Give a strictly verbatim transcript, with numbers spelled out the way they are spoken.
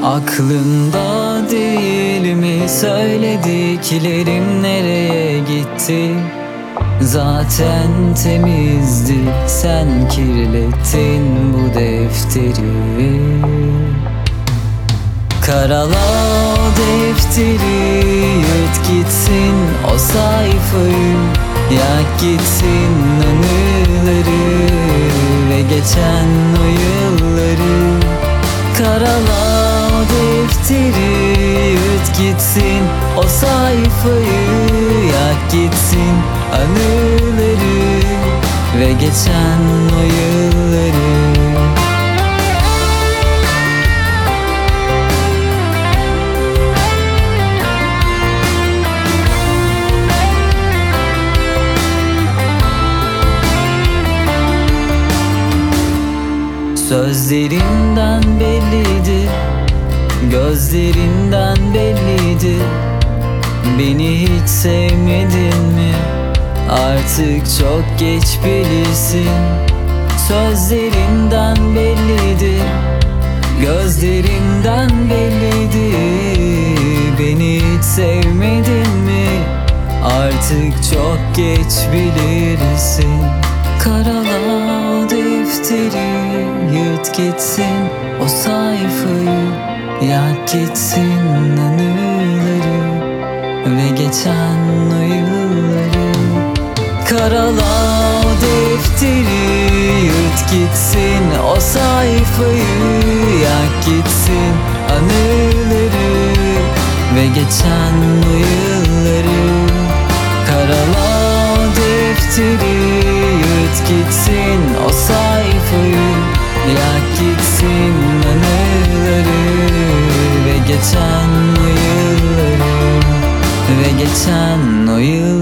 Aklında değil mi söylediklerim, nereye gitti? Zaten temizdi, sen kirlettin bu defteri. Karala o defteri, yut gitsin o sayfayı, yak gitsin anıları ve geçen o yılları. Karala o defteri, yut gitsin o sayfayı, yak gitsin anıları ve geçen o yılları. Sözlerinden belliydi, gözlerinden belliydi. Beni hiç sevmedin mi? Artık çok geç bilirsin. Sözlerinden belliydi, gözlerinden belliydi. Beni hiç sevmedin mi? Artık çok geç bilirsin. Karala o defteri, yut gitsin o sayfayı, yak gitsin anıları ve geçen o yılları. Karala o defteri, yut gitsin o sayfayı, yak gitsin anıları ve geçen o yılları. Karala o defteri, yut gitsin o sayfayı, yak gitsin anıları ve geçen o yılları ve geçen o yılları.